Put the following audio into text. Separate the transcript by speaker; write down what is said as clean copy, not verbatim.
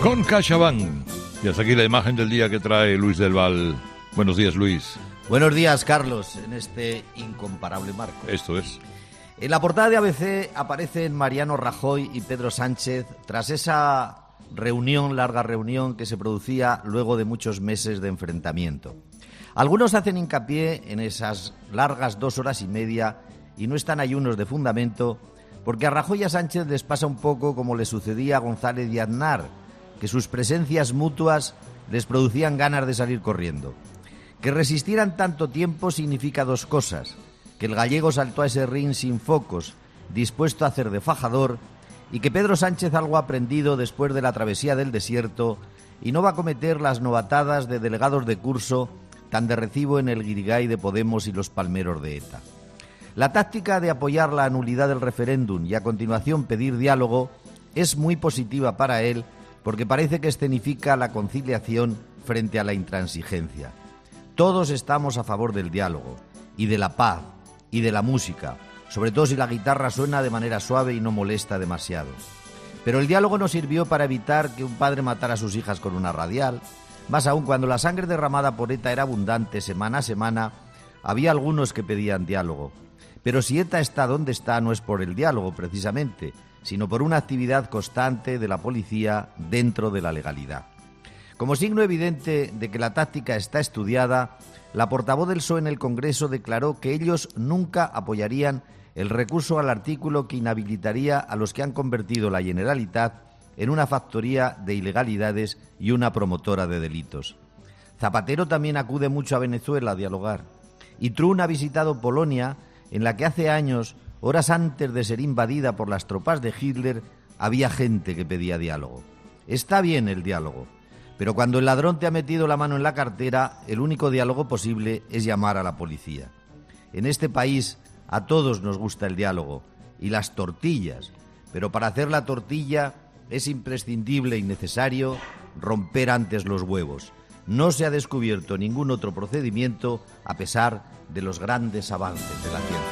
Speaker 1: con CaixaBank. Y hasta aquí la imagen del día que trae Luis del Val. Buenos días, Luis.
Speaker 2: Buenos días, Carlos, en este incomparable marco.
Speaker 1: Esto es.
Speaker 2: En la portada de ABC aparecen Mariano Rajoy y Pedro Sánchez tras esa larga reunión que se producía luego de muchos meses de enfrentamiento. Algunos hacen hincapié en esas largas 2 horas y media y no están ayunos de fundamento, porque a Rajoy y a Sánchez les pasa un poco como le sucedía a González y Aznar, que sus presencias mutuas les producían ganas de salir corriendo. Que resistieran tanto tiempo significa 2 cosas: que el gallego saltó a ese ring sin focos, dispuesto a hacer de fajador, y que Pedro Sánchez algo ha aprendido después de la travesía del desierto y no va a cometer las novatadas de delegados de curso tan de recibo en el guirigay de Podemos y los palmeros de ETA. La táctica de apoyar la nulidad del referéndum y a continuación pedir diálogo es muy positiva para él, porque parece que escenifica la conciliación frente a la intransigencia. Todos estamos a favor del diálogo y de la paz y de la música, sobre todo si la guitarra suena de manera suave y no molesta demasiado. Pero el diálogo no sirvió para evitar que un padre matara a sus hijas con una radial. Más aún, cuando la sangre derramada por ETA era abundante semana a semana, había algunos que pedían diálogo. Pero si ETA está donde está, no es por el diálogo precisamente, sino por una actividad constante de la policía dentro de la legalidad. Como signo evidente de que la táctica está estudiada, la portavoz del PSOE en el Congreso declaró que ellos nunca apoyarían el recurso al artículo que inhabilitaría a los que han convertido la Generalitat en una factoría de ilegalidades y una promotora de delitos. Zapatero también acude mucho a Venezuela a dialogar. Y Trump ha visitado Polonia, en la que hace años, horas antes de ser invadida por las tropas de Hitler, había gente que pedía diálogo. Está bien el diálogo, pero cuando el ladrón te ha metido la mano en la cartera, el único diálogo posible es llamar a la policía. En este país a todos nos gusta el diálogo y las tortillas, pero para hacer la tortilla es imprescindible y necesario romper antes los huevos. No se ha descubierto ningún otro procedimiento a pesar de los grandes avances de la ciencia.